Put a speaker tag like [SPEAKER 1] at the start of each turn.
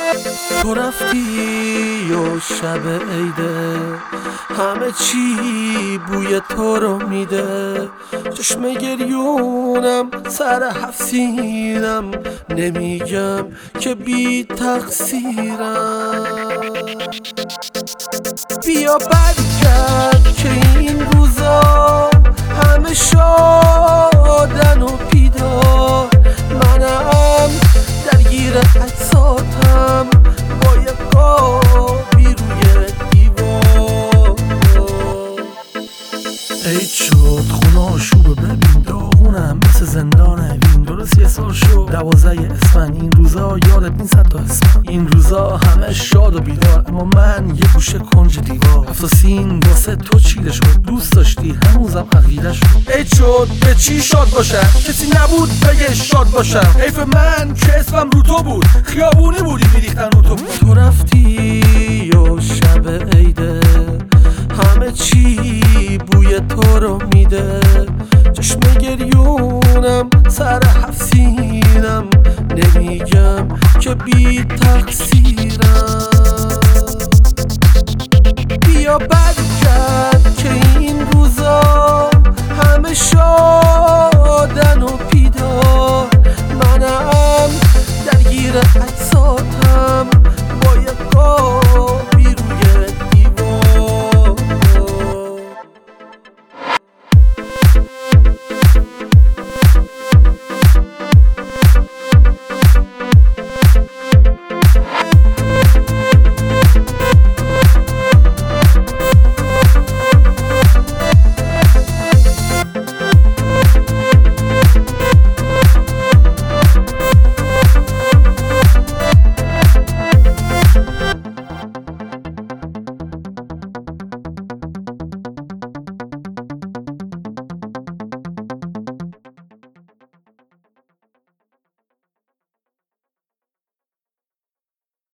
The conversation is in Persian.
[SPEAKER 1] تو رفتی و شب عیده همه چی بوی تو رو میده، چشم گریونم سر حفسینم، نمیگم که بی تقصیرم. بیا برگرد که این روزا همه شادن و بیدار، منم درگیر اجزاتم با یه قابی روی دیوار. عید شد خونه آشوبه ببین، داغونم مثل زندان اوین. درست یه سال شد 12 اسفند، این روزا یادت نیست حتی اسمم. این روزا همه شاد و بیدار، اما من یه گوشه کنج دیوار. افساسین واسه تو چیده شد، دوست داشتی هنوزم عقیده شد. عید شد به چی شاد باشم، کسی نبود بگه شاد باشم. حیف من که اسمم رو تو بود، خیابونی بودی میریختن رو تو. تو رفتی و شب عیده همه چی بوی تو رو میده، چشم گریونم سر حفسینم، نمیگم که بی تقصیرم. بیا